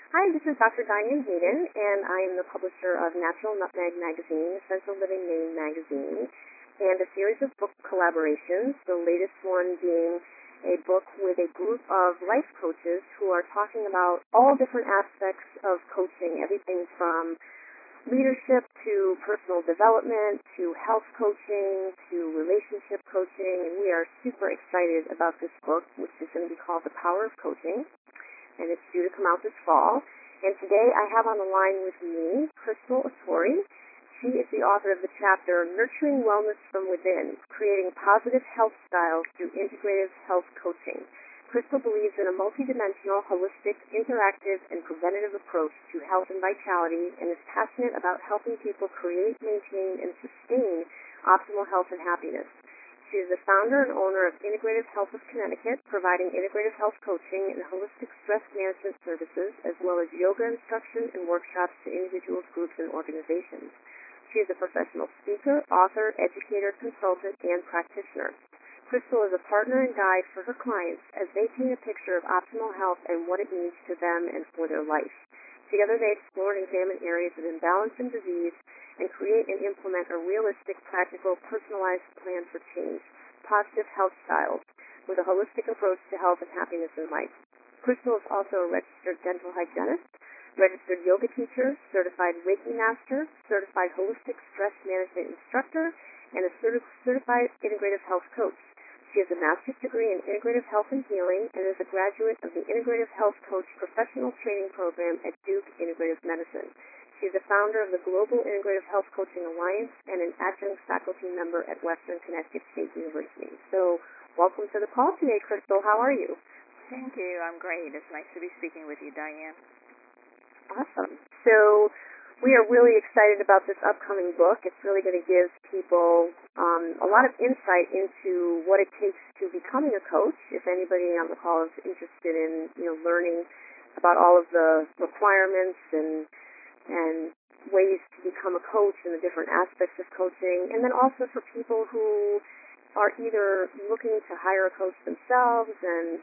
Hi, this is Dr. Diane Hayden, and I am the publisher of Natural Nutmeg Magazine, Essential Living Maine Magazine, and a series of book collaborations, the latest one being a book with a group of life coaches who are talking about all different aspects of coaching, everything from leadership to personal development to health coaching to relationship coaching, and we are super excited about this book, which is going to be called The Power of Coaching, and it's due to come out this fall. And today I have on the line with me Crystal Atori. She is the author of the chapter Nurturing Wellness from Within, Creating Positive Health Styles Through Integrative Health Coaching. Crystal believes in a multidimensional, holistic, interactive, and preventative approach to health and vitality and is passionate about helping people create, maintain, and sustain optimal health and happiness. She is the founder and owner of Integrative Health of Connecticut, providing integrative health coaching and holistic stress management services, as well as yoga instruction and workshops to individuals, groups, and organizations. She is a professional speaker, author, educator, consultant, and practitioner. Crystal is a partner and guide for her clients as they paint a picture of optimal health and what it means to them and for their life. Together they explore and examine areas of imbalance and disease and create and implement a realistic, practical, personalized plan for change, positive health styles, with a holistic approach to health and happiness in life. Crystal is also a registered dental hygienist, registered yoga teacher, certified Reiki master, certified holistic stress management instructor, and a certified integrative health coach. She has a master's degree in integrative health and healing and is a graduate of the Integrative Health Coach Professional Training Program at Duke Integrative Medicine. She is the founder of the Global Integrative Health Coaching Alliance and an adjunct faculty member at Western Connecticut State University. So, welcome to the call today, Crystal. How are you? Thank you. I'm great. It's nice to be speaking with you, Diane. Awesome. So, we are really excited about this upcoming book. It's really going to give people a lot of insight into what it takes to becoming a coach. If anybody on the call is interested in, learning about all of the requirements and ways to become a coach and the different aspects of coaching, and then also for people who are either looking to hire a coach themselves and,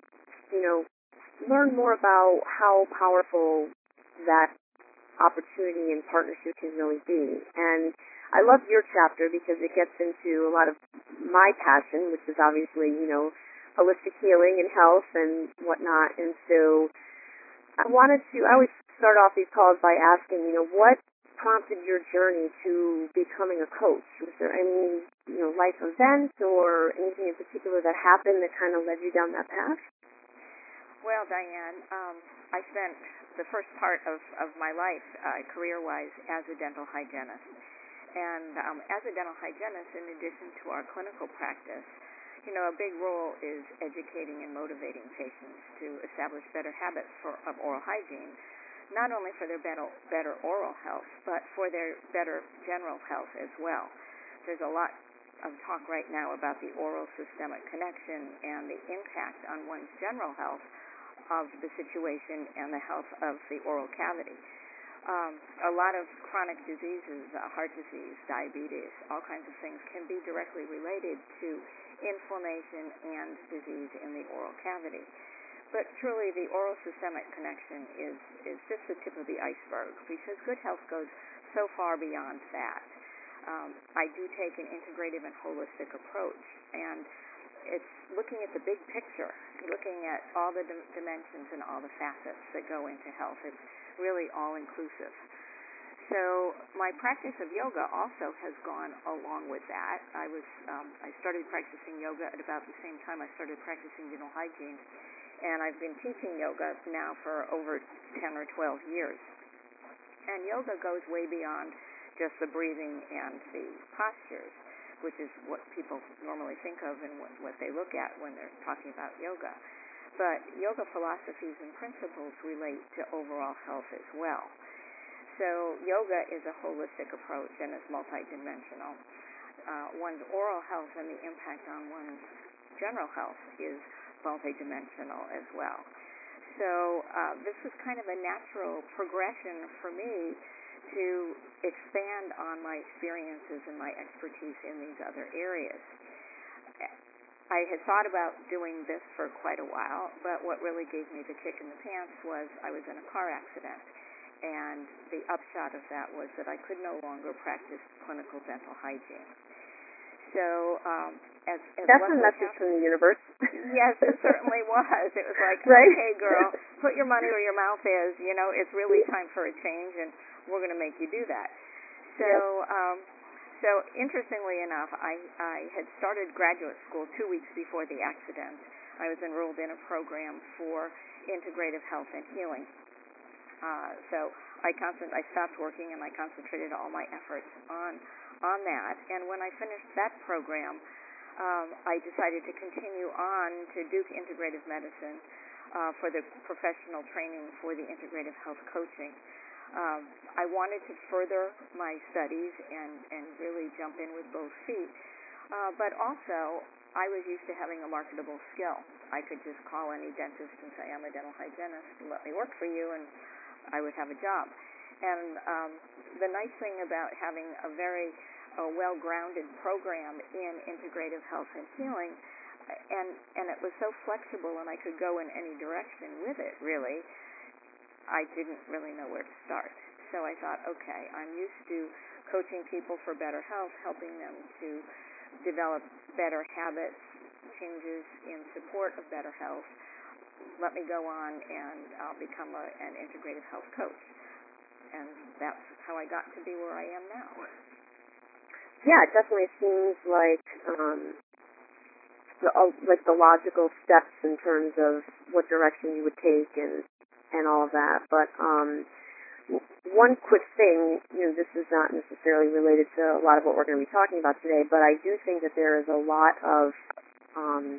learn more about how powerful that opportunity and partnership can really be. And I love your chapter because it gets into a lot of my passion, which is obviously, holistic healing and health and whatnot. And so I always start off these calls by asking, what prompted your journey to becoming a coach? Was there any, life event or anything in particular that happened that kind of led you down that path? Well, Diane, I spent the first part of my life, career-wise, as a dental hygienist. And as a dental hygienist, in addition to our clinical practice, a big role is educating and motivating patients to establish better habits of oral hygiene, not only for their better oral health, but for their better general health as well. There's a lot of talk right now about the oral-systemic connection and the impact on one's general health of the situation and the health of the oral cavity. A lot of chronic diseases, heart disease, diabetes, all kinds of things can be directly related to inflammation and disease in the oral cavity. But truly, the oral systemic connection is just the tip of the iceberg because good health goes so far beyond that. I do take an integrative and holistic approach, and it's looking at the big picture, looking at all the dimensions and all the facets that go into health. It's really all-inclusive. So my practice of yoga also has gone along with that. I started practicing yoga at about the same time I started practicing dental hygiene, and I've been teaching yoga now for over 10 or 12 years. And yoga goes way beyond just the breathing and the postures, which is what people normally think of and what they look at when they're talking about yoga. But yoga philosophies and principles relate to overall health as well. So yoga is a holistic approach and is multidimensional. One's oral health and the impact on one's general health is multidimensional as well. So this is kind of a natural progression for me to expand on my experiences and my expertise in these other areas. I had thought about doing this for quite a while, but what really gave me the kick in the pants was I was in a car accident. And the upshot of that was that I could no longer practice clinical dental hygiene. So, as that's a message from the universe. Yes, it certainly was. It was like, right? Okay, girl, put your money where your mouth is. You know, it's really time for a change, and we're going to make you do that. So, yes. So interestingly enough, I had started graduate school 2 weeks before the accident. I was enrolled in a program for integrative health and healing. So I stopped working and I concentrated all my efforts on that. And when I finished that program, I decided to continue on to Duke Integrative Medicine for the professional training for the integrative health coaching. I wanted to further my studies and really jump in with both feet, but also I was used to having a marketable skill. I could just call any dentist and say, I'm a dental hygienist, let me work for you, and I would have a job. And the nice thing about having a very well-grounded program in integrative health and healing, and it was so flexible and I could go in any direction with it, really, I didn't really know where to start. So I thought, okay, I'm used to coaching people for better health, helping them to develop better habits, changes in support of better health. Let me go on and I'll become an integrative health coach. And that's how I got to be where I am now. Yeah, it definitely seems like the logical steps in terms of what direction you would take and all of that. But one quick thing, this is not necessarily related to a lot of what we're going to be talking about today, but I do think that there is a lot of, I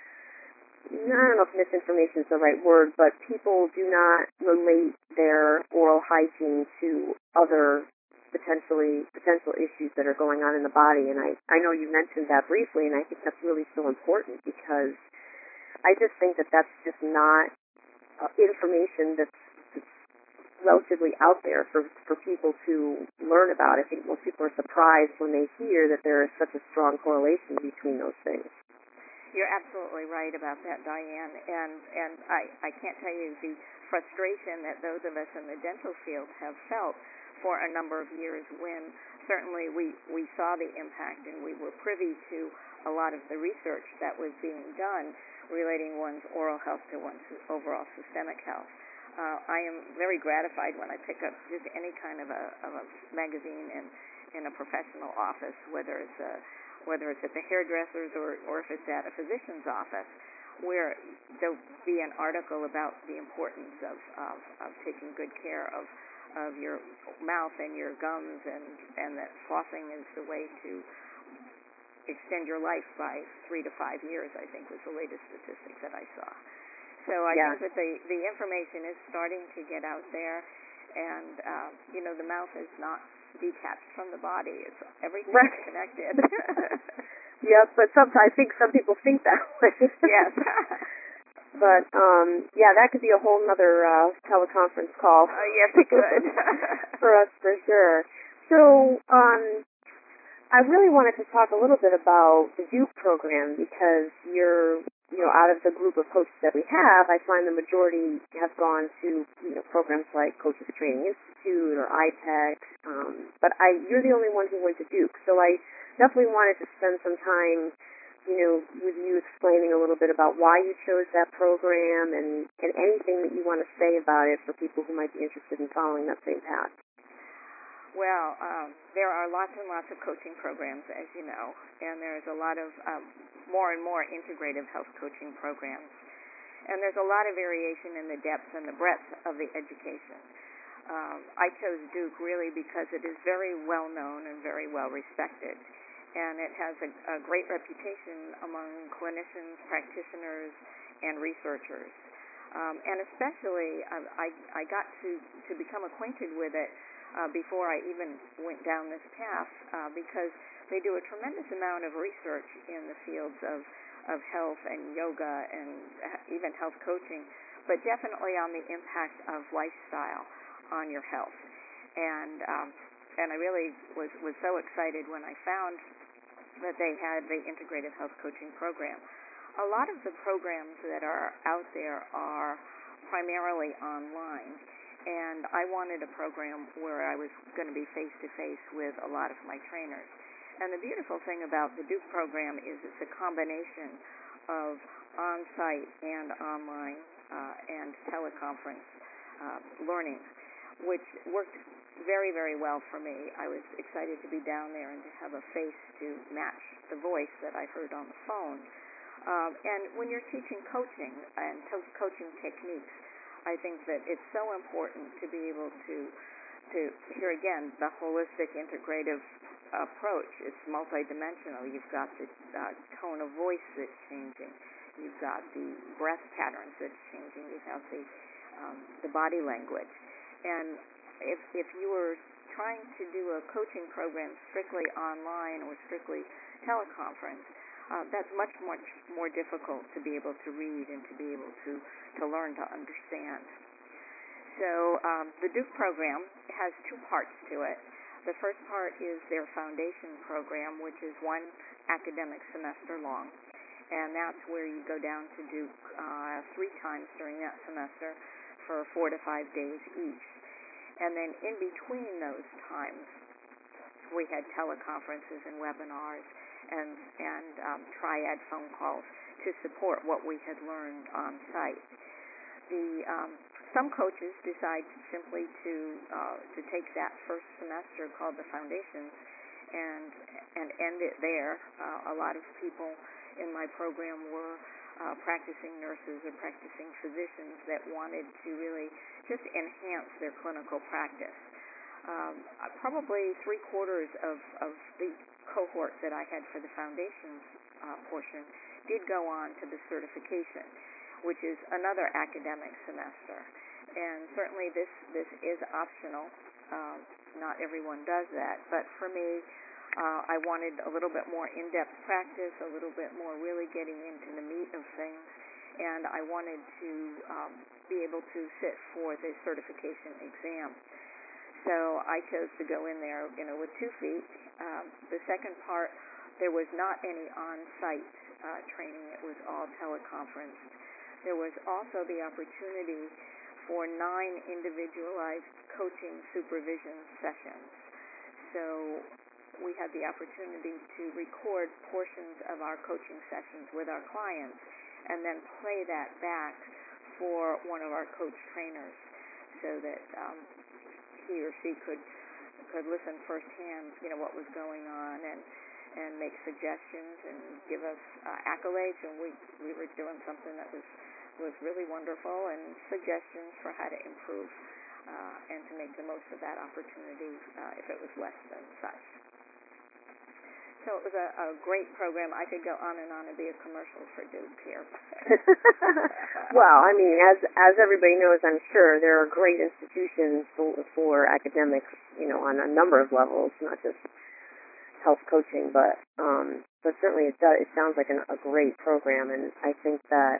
don't know if misinformation is the right word, but people do not relate their oral hygiene to other potential issues that are going on in the body. And I know you mentioned that briefly, and I think that's really so important because I just think that that's just not information that's relatively out there for people to learn about. I think most people are surprised when they hear that there is such a strong correlation between those things. You're absolutely right about that, Diane. And I can't tell you the frustration that those of us in the dental field have felt for a number of years when certainly we saw the impact and we were privy to a lot of the research that was being done relating one's oral health to one's overall systemic health. I am very gratified when I pick up just any kind of a magazine in a professional office, whether it's at the hairdresser's or if it's at a physician's office, where there'll be an article about the importance of taking good care of your mouth and your gums, and that flossing is the way to extend your life by 3 to 5 years, I think was the latest statistic that I saw. So I think that the information is starting to get out there, and the mouth is not detached from the body. It's everything is connected. Yeah, but I think some people think that way. Yes. But that could be a whole other teleconference call. Yes, it could. For us, for sure. So I really wanted to talk a little bit about the Duke program because you're out of the group of coaches that we have, I find the majority have gone to programs like Coaches Training Institute or IPEX, but you're the only one who went to Duke. So I definitely wanted to spend some time with you explaining a little bit about why you chose that program and anything that you want to say about it for people who might be interested in following that same path. Well, there are lots and lots of coaching programs, as you know, and there's a lot of more and more integrative health coaching programs. And there's a lot of variation in the depth and the breadth of the education. I chose Duke really because it is very well known and very well respected. And it has a great reputation among clinicians, practitioners, and researchers. And especially, I got to become acquainted with it before I even went down this path because they do a tremendous amount of research in the fields of health and yoga and even health coaching, but definitely on the impact of lifestyle on your health. And I really was so excited when I found that they had the integrative health coaching program. a lot of the programs that are out there are primarily online, and I wanted a program where I was going to be face-to-face with a lot of my trainers. And the beautiful thing about the Duke program is it's a combination of on-site and online and teleconference learning, which worked very, very well for me. I was excited to be down there and to have a face to match the voice that I heard on the phone. And when you're teaching coaching and coaching techniques, I think that it's so important to be able to here again, the holistic integrative approach. It's multidimensional. You've got the tone of voice that's changing. You've got the breath patterns that's changing. You have the body language. And if you were trying to do a coaching program strictly online or strictly teleconference, that's much more difficult to be able to read and to be able to learn to understand. So the Duke program has two parts to it. The first part is their foundation program, which is one academic semester long, and that's where you go down to Duke 3 times during that semester for 4 to 5 days each. And then in between those times, we had teleconferences and webinars and triad phone calls to support what we had learned on site. Some coaches decide simply to take that first semester called the Foundations and end it there. A lot of people in my program were practicing nurses or practicing physicians that wanted to really just enhance their clinical practice. Probably 3/4 of the cohort that I had for the Foundations portion did go on to the certification, which is another academic semester. And certainly this is optional. Not everyone does that. But for me, I wanted a little bit more in-depth practice, a little bit more really getting into the meat of things, and I wanted to be able to sit for the certification exam. So I chose to go in there, with 2 feet. The second part, there was not any on-site training. It was all teleconference. There was also the opportunity for 9 individualized coaching supervision sessions. So we had the opportunity to record portions of our coaching sessions with our clients and then play that back for one of our coach trainers so that he or she could listen firsthand, what was going on and make suggestions and give us accolades. And we were doing something that was really wonderful, and suggestions for how to improve and to make the most of that opportunity if it was less than such. So it was a great program. I could go on and be a commercial for Duke here. Well, as everybody knows, I'm sure there are great institutions for academics, on a number of levels, not just health coaching, but certainly it sounds like a great program, and I think that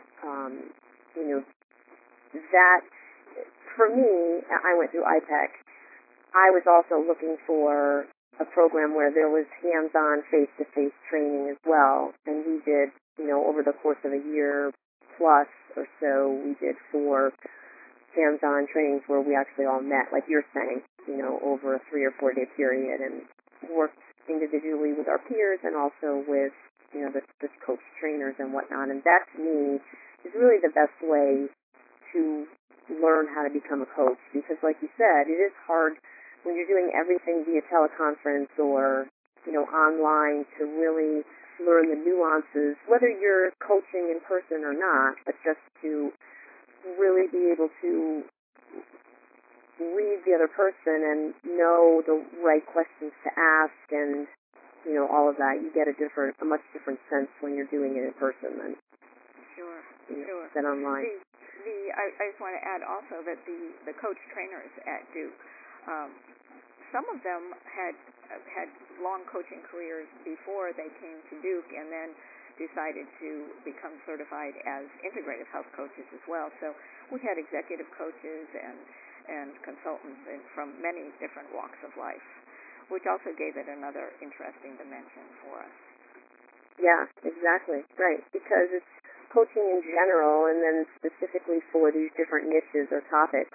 that for me, I went through IPEC. I was also looking for a program where there was hands-on, face-to-face training as well, and we did, over the course of a year plus or so, we did 4 hands-on trainings where we actually all met, like you're saying, over a 3 or 4 day period, and worked individually with our peers and also with, the coach trainers and whatnot. And that, to me, is really the best way to learn how to become a coach, because, like you said, it is hard when you're doing everything via teleconference or, online to really learn the nuances, whether you're coaching in person or not, but just to really be able to read the other person and know the right questions to ask and, all of that. You get a much different sense when you're doing it in person than online. I just want to add also that the coach trainers at Duke, some of them had long coaching careers before they came to Duke, and then decided to become certified as integrative health coaches as well. So we had executive coaches and consultants from many different walks of life, which also gave it another interesting dimension for us. Yeah, exactly. Right. Because it's coaching in general and then specifically for these different niches or topics.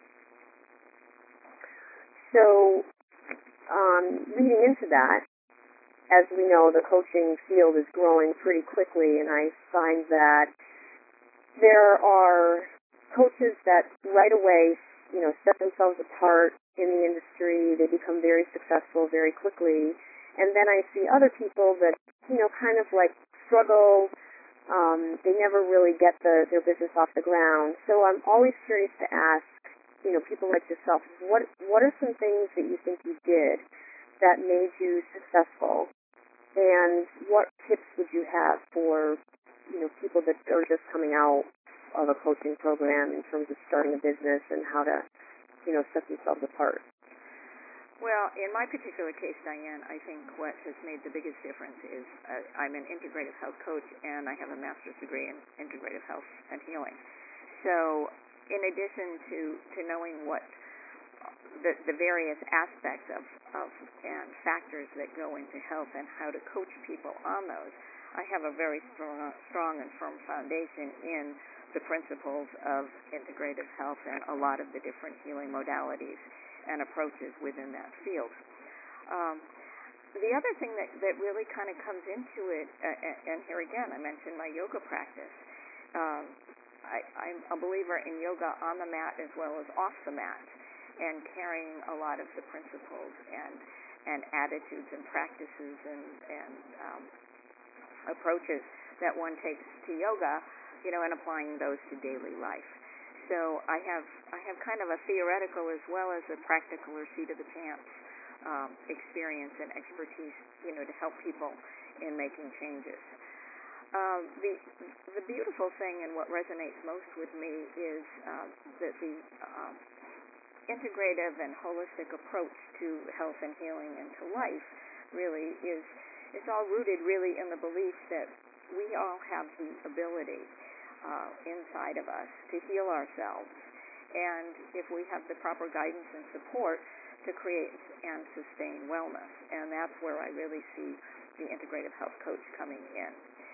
So, leading into that, as we know, the coaching field is growing pretty quickly, and I find that there are coaches that right away, set themselves apart in the industry. They become very successful very quickly. And then I see other people that, kind of like struggle. They never really get their business off the ground. So I'm always curious to ask, people like yourself, what are some things that you think you did that made you successful? And what tips would you have for, people that are just coming out of a coaching program in terms of starting a business and how to, set themselves apart? Well, in my particular case, Diane, I think what has made the biggest difference is I'm an integrative health coach, and I have a master's degree in integrative health and healing. So in addition to knowing what the various aspects of and factors that go into health and how to coach people on those, I have a very strong and firm foundation in the principles of integrative health and a lot of the different healing modalities and approaches within that field. The other thing that really kind of comes into it, and here again I mentioned my yoga practice. I'm a believer in yoga on the mat as well as off the mat, and carrying a lot of the principles and attitudes and practices and approaches that one takes to yoga, and applying those to daily life. So I have kind of a theoretical as well as a practical or seat of the pants experience and expertise, to help people in making changes. The beautiful thing and what resonates most with me is that the integrative and holistic approach to health and healing and to life really is it's all rooted really in the belief that we all have the ability inside of us to heal ourselves, and if we have the proper guidance and support, to create and sustain wellness. And that's where I really see the integrative health coach coming in.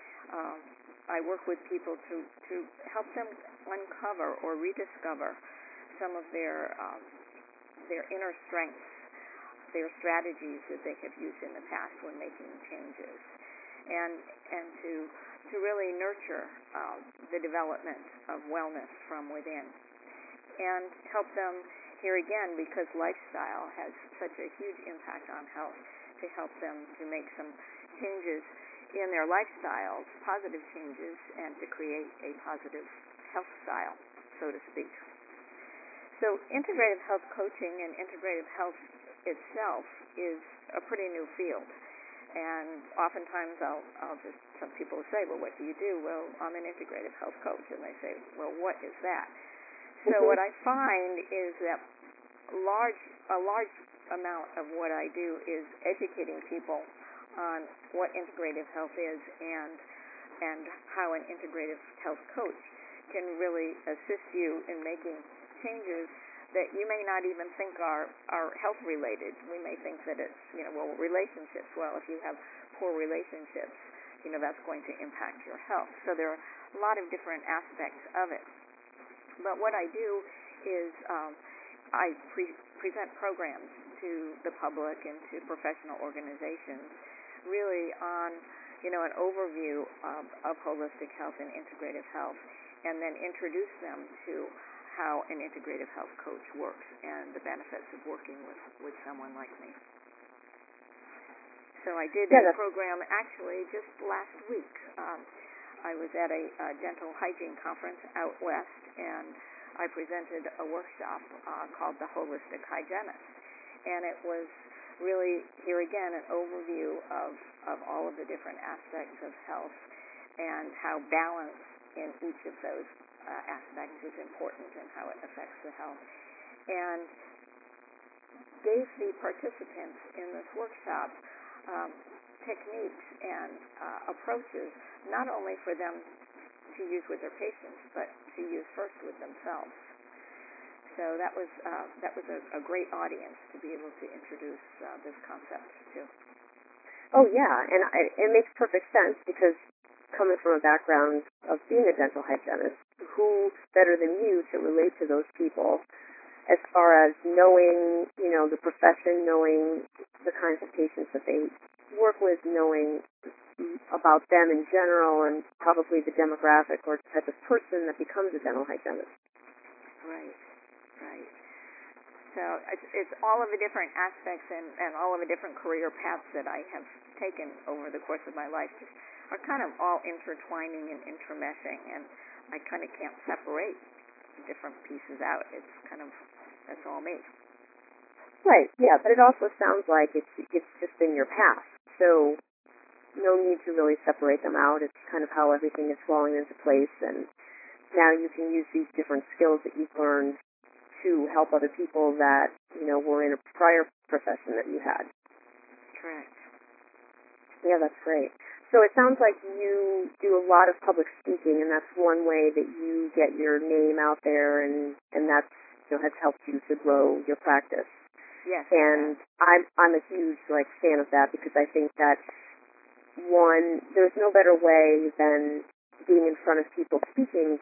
I work with people to help them uncover or rediscover some of their inner strengths, their strategies that they have used in the past when making changes, and to really nurture the development of wellness from within, and help them here again, because lifestyle has such a huge impact on health, to help them to make some changes in their lifestyles, positive changes, and to create a positive health style, so to speak. So integrative health coaching and integrative health itself is a pretty new field. And oftentimes some people will say, well, what do you do? Well, I'm an integrative health coach. And they say, well, what is that? So what I find is that a large amount of what I do is educating people on what integrative health is and how an integrative health coach can really assist you in making changes that you may not even think are health related. We may think that it's, relationships. Well, if you have poor relationships, that's going to impact your health. So there are a lot of different aspects of it. But what I do is I present programs to the public and to professional organizations, really on, an overview of holistic health and integrative health, and then introduce them to how an integrative health coach works and the benefits of working with someone like me. So I did a program actually just last week. I was at a dental hygiene conference out west, and I presented a workshop called The Holistic Hygienist. And it was really, here again, an overview of all of the different aspects of health and how balance in each of those aspects is important and how it affects the health. And gave the participants in this workshop techniques and approaches, not only for them to use with their patients, but to use first with themselves. So that was a great audience to be able to introduce this concept to. Oh yeah, and it makes perfect sense because coming from a background of being a dental hygienist, who better than you to relate to those people as far as knowing, the profession, knowing the kinds of patients that they work with, knowing about them in general, and probably the demographic or type of person that becomes a dental hygienist. Right, right. So it's all of the different aspects and all of the different career paths that I have taken over the course of my life are kind of all intertwining and intermeshing, and I kind of can't separate the different pieces out. It's kind of, that's all me. Right, yeah, but it also sounds like it's just been your past, so no need to really separate them out. It's kind of how everything is falling into place, and now you can use these different skills that you've learned to help other people that, were in a prior profession that you had. Correct. Yeah, that's great. So it sounds like you do a lot of public speaking, and that's one way that you get your name out there, and that's, has helped you to grow your practice. Yes. And I'm a huge fan of that, because I think that one, there's no better way than being in front of people speaking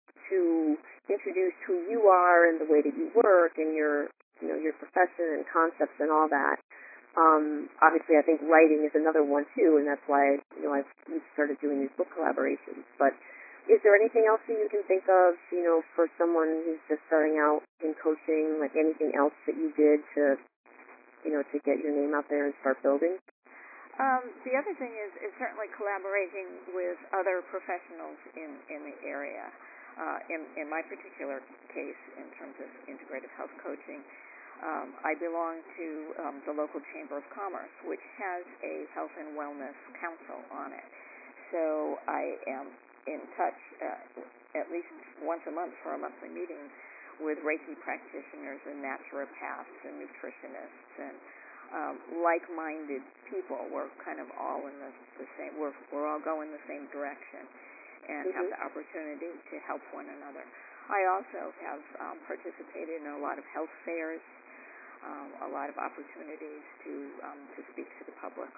to introduce who you are and the way that you work and your profession and concepts and all that. Obviously, I think writing is another one too, and that's why we've started doing these book collaborations. But is there anything else that you can think of, for someone who's just starting out in coaching, like anything else that you did to get your name out there and start building? The other thing is certainly collaborating with other professionals in the area. In my particular case, in terms of integrative health coaching, I belong to the local Chamber of Commerce, which has a health and wellness council on it. So I am in touch at least once a month for a monthly meeting with Reiki practitioners and naturopaths and nutritionists and like-minded people. We're kind of all in the same. We're all going the same direction, and have the opportunity to help one another. I also have participated in a lot of health fairs, a lot of opportunities to speak to the public.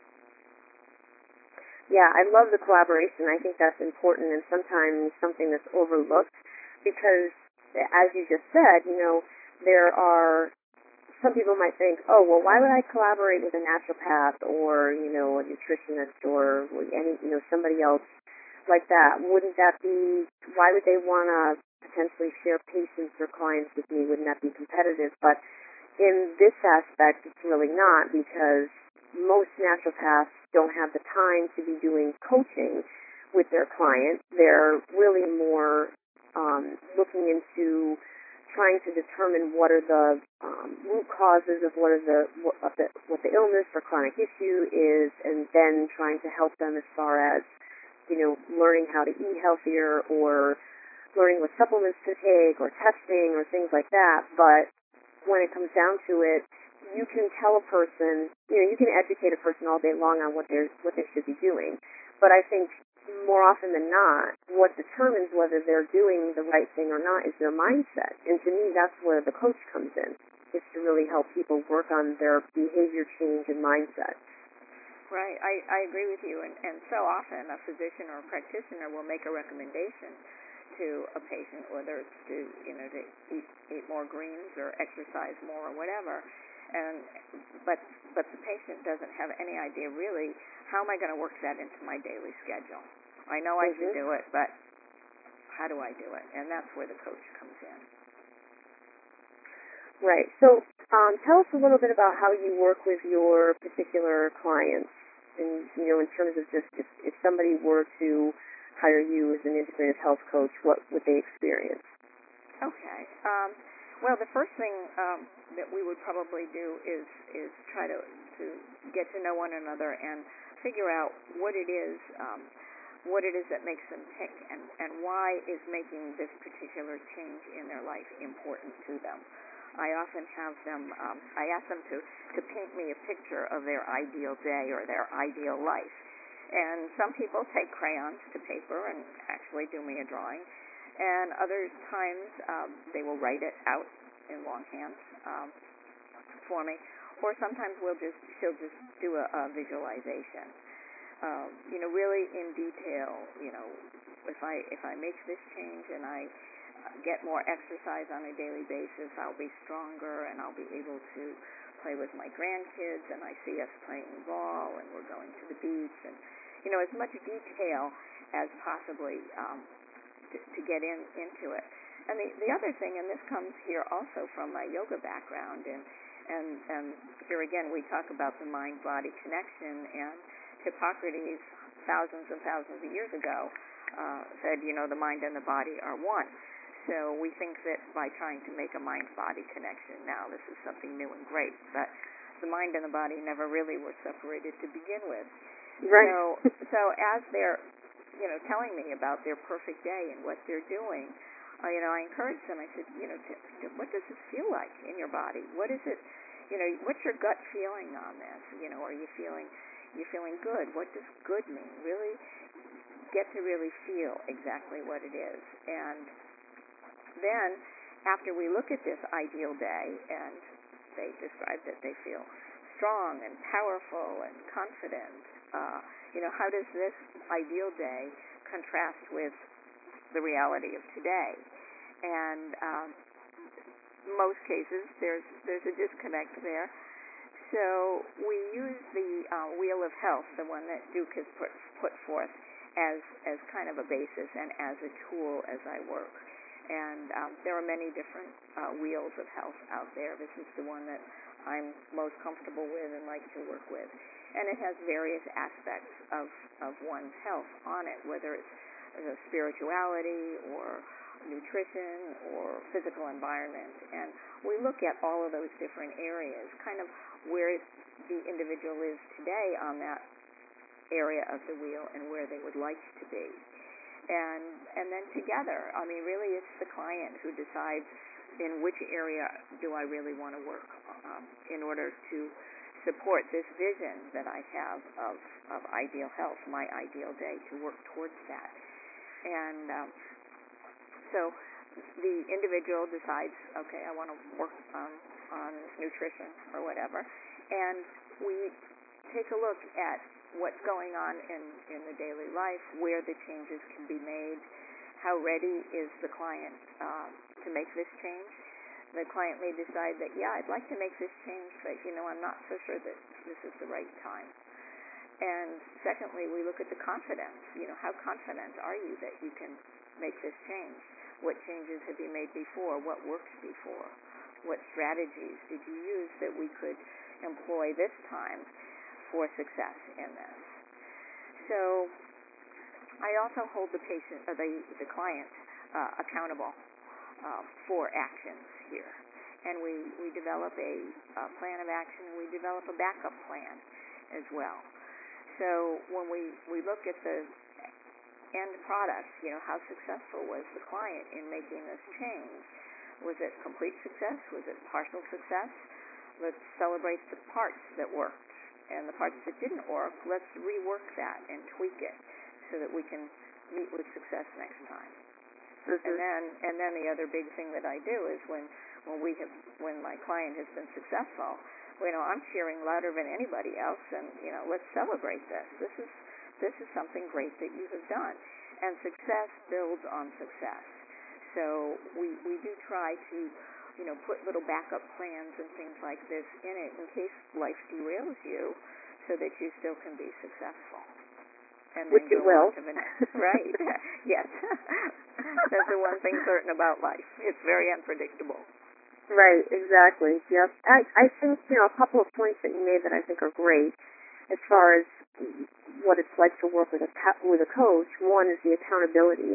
Yeah, I love the collaboration. I think that's important, and sometimes something that's overlooked, because as you just said, there are some people might think, oh, well, why would I collaborate with a naturopath or, a nutritionist or any, somebody else like that? Wouldn't that be, why would they want to potentially share patients or clients with me? Wouldn't that be competitive? But in this aspect, it's really not, because most naturopaths don't have the time to be doing coaching with their clients. They're really more looking into trying to determine what are the root causes of what the illness or chronic issue is, and then trying to help them as far as learning how to eat healthier or learning what supplements to take or testing or things like that. But when it comes down to it, you can tell a person, you can educate a person all day long on what they should be doing. But I think more often than not, what determines whether they're doing the right thing or not is their mindset. And to me, that's where the coach comes in, is to really help people work on their behavior change and mindset. Right. I agree with you. And so often a physician or a practitioner will make a recommendation to a patient, whether it's to eat more greens or exercise more or whatever. But the patient doesn't have any idea really, how am I going to work that into my daily schedule? I know I should do it, but how do I do it? And that's where the coach comes in. Right. So tell us a little bit about how you work with your particular clients, and in terms of just if somebody were to hire you as an integrative health coach, what would they experience? Okay. Well, the first thing that we would probably do is try to get to know one another and figure out what it is that makes them tick, and why is making this particular change in their life important to them. I often have them, I ask them to paint me a picture of their ideal day or their ideal life. And some people take crayons to paper and actually do me a drawing. And other times they will write it out in longhand for me. or sometimes she'll just do a visualization. Really in detail. If I make this change and I get more exercise on a daily basis, I'll be stronger and I'll be able to play with my grandkids, and I see us playing ball and we're going to the beach, and as much detail as possibly to get into it. And the other thing, and this comes here also from my yoga background, and here again we talk about the mind-body connection, and Hippocrates, thousands and thousands of years ago, said, the mind and the body are one. So we think that by trying to make a mind-body connection, now this is something new and great, but the mind and the body never really were separated to begin with. Right. So as they're, telling me about their perfect day and what they're doing, I encouraged them. I said, what does this feel like in your body? What is it? What's your gut feeling on this? Are you feeling good? What does good mean? Really get to really feel exactly what it is. And then, after we look at this ideal day, and they describe that they feel strong and powerful and confident, how does this ideal day contrast with the reality of today? And most cases, there's a disconnect there. So we use the Wheel of Health, the one that Duke has put forth, as kind of a basis and as a tool as I work. And there are many different wheels of health out there. This is the one that I'm most comfortable with and like to work with. And it has various aspects of one's health on it, whether it's spirituality or nutrition or physical environment. And we look at all of those different areas, kind of where the individual is today on that area of the wheel and where they would like to be. And then together, really it's the client who decides in which area do I really want to work in order to support this vision that I have of ideal health, my ideal day, to work towards that. And so the individual decides, okay, I want to work on nutrition or whatever, and we take a look at what's going on in the daily life, where the changes can be made, how ready is the client to make this change. The client may decide that, I'd like to make this change, but, I'm not so sure that this is the right time. And secondly, we look at the confidence. How confident are you that you can make this change? What changes have you made before? What worked before? What strategies did you use that we could employ this time for success in this? So I also hold the patient or the client accountable for actions here, and we develop a plan of action, and we develop a backup plan as well. So when we look at the end product, how successful was the client in making this change? Was it complete success? Was it partial success? Let's celebrate the parts that worked. And the parts that didn't work, let's rework that and tweak it so that we can meet with success next time. Mm-hmm. And then the other big thing that I do is when my client has been successful, I'm cheering louder than anybody else, and let's celebrate this. This is something great that you have done, and success builds on success. So we do try to put little backup plans and things like this in it in case life derails you, so that you still can be successful. And which then it will. On to the next. Right. Yes. That's the one thing certain about life. It's very unpredictable. Right, exactly. Yep. I think, a couple of points that you made that I think are great as far as what it's like to work with a coach. One is the accountability.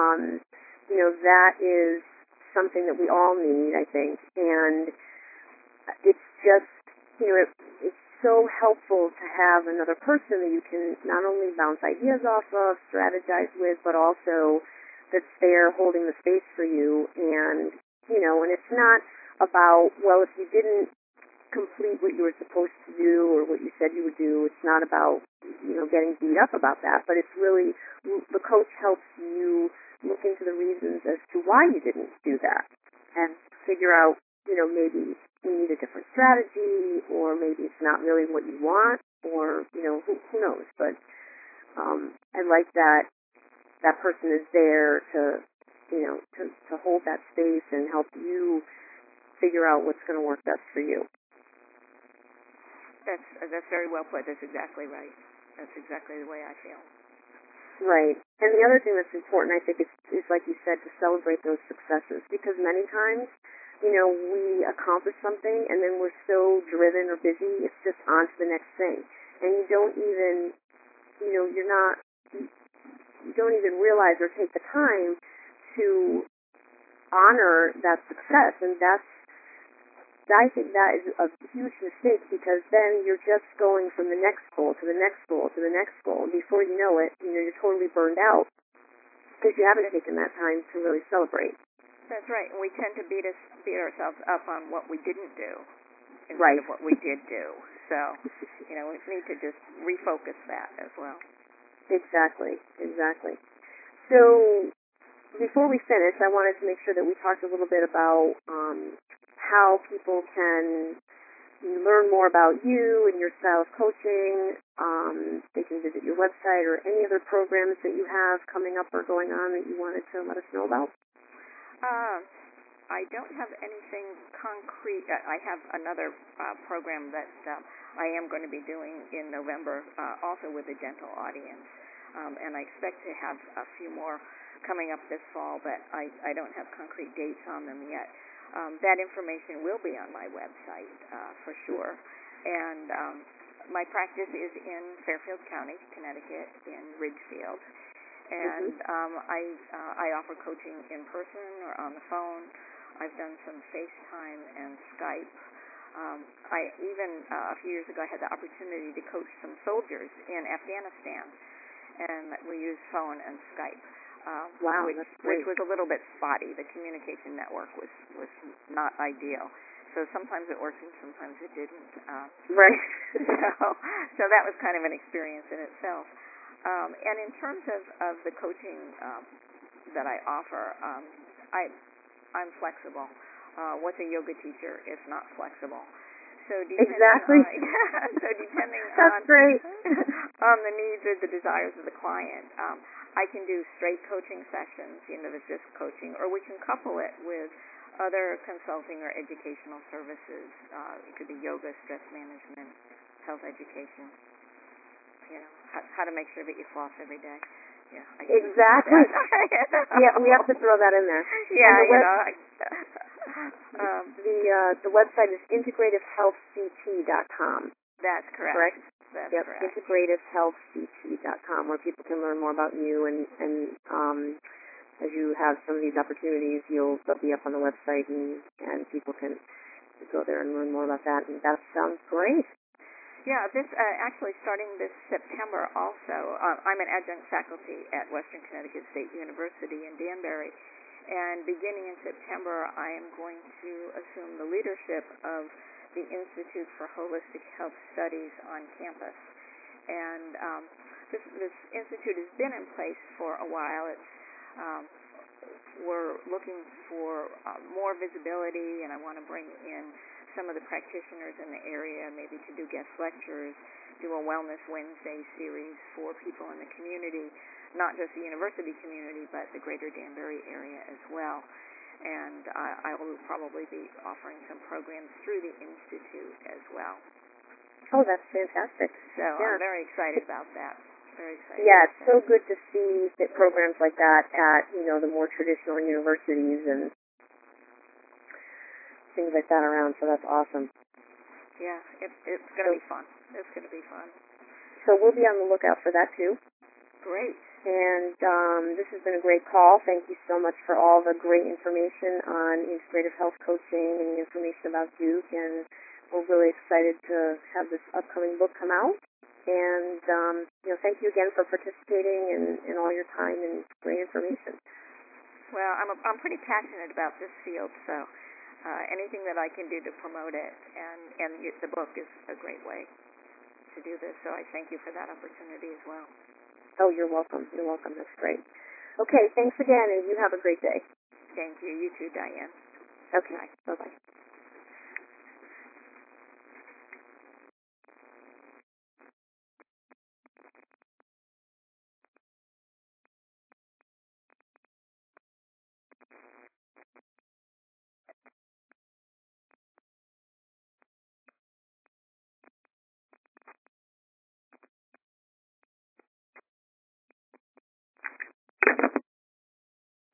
That is something that we all need, I think, and it's just, it's so helpful to have another person that you can not only bounce ideas off of, strategize with, but also that's there holding the space for you. And, and it's not about, well, if you didn't complete what you were supposed to do or what you said you would do, it's not about, getting beat up about that, but it's really, the coach helps you look into the reasons as to why you didn't do that and figure out, maybe you need a different strategy, or maybe it's not really what you want, or, who knows. But I like that that person is there to, to hold that space and help you figure out what's going to work best for you. That's very well put. That's exactly right. That's exactly the way I feel. Right. And the other thing that's important, I think, is like you said, to celebrate those successes, because many times, we accomplish something and then we're so driven or busy, it's just on to the next thing. And you don't even, you don't even realize or take the time to honor that success. And I think that is a huge mistake, because then you're just going from the next goal to the next goal to the next goal. And before you know it, you're totally burned out because you haven't taken that time to really celebrate. That's right. And we tend to beat ourselves up on what we didn't do Right. instead of what we did do. So, we need to just refocus that as well. Exactly. So before we finish, I wanted to make sure that we talked a little bit about how people can learn more about you and your style of coaching. They can visit your website, or any other programs that you have coming up or going on that you wanted to let us know about. I don't have anything concrete. I have another program that I am going to be doing in November, also with a dental audience, and I expect to have a few more coming up this fall, but I don't have concrete dates on them yet. That information will be on my website for sure. And my practice is in Fairfield County, Connecticut, in Ridgefield. And I offer coaching in person or on the phone. I've done some FaceTime and Skype. I even, a few years ago, I had the opportunity to coach some soldiers in Afghanistan, and we used phone and Skype. Wow, which was a little bit spotty. The communication network was not ideal. So sometimes it worked and sometimes it didn't. Right. So that was kind of an experience in itself. And in terms of the coaching that I offer, I'm flexible. What's a yoga teacher if not flexible? So depending That's great. on the needs or the desires of the client, I can do straight coaching sessions, that's just coaching, or we can couple it with other consulting or educational services. It could be yoga, stress management, health education. How to make sure that you floss every day. Yeah, exactly. Yeah, we have to throw that in there. Yeah, the website is integrativehealthct.com. That's correct. Correct? That's yep, correct. integrativehealthct.com, where people can learn more about you, and as you have some of these opportunities, they'll be up on the website, and people can go there and learn more about that, and that sounds great. Yeah, this actually starting this September also, I'm an adjunct faculty at Western Connecticut State University in Danbury, and beginning in September, I am going to assume the leadership of the Institute for Holistic Health Studies on campus. And this institute has been in place for a while. We're looking for more visibility, and I want to bring in some of the practitioners in the area, maybe to do guest lectures, do a Wellness Wednesday series for people in the community, not just the university community, but the greater Danbury area as well. And I will probably be offering some programs through the Institute as well. Oh, that's fantastic. So I'm very excited about that. Very excited. Yeah, it's so good to see that programs like that at, the more traditional universities and things like that around, so that's awesome. Yeah, it's going to be fun. It's going to be fun. So we'll be on the lookout for that, too. Great. And this has been a great call. Thank you so much for all the great information on integrative health coaching and the information about Duke, and we're really excited to have this upcoming book come out. And, thank you again for participating and all your time and great information. Well, I'm pretty passionate about this field, so anything that I can do to promote it, and the book is a great way to do this, so I thank you for that opportunity as well. Oh, you're welcome. You're welcome. That's great. Okay, thanks again, and you have a great day. Thank you. You too, Diane. Okay. Bye-bye.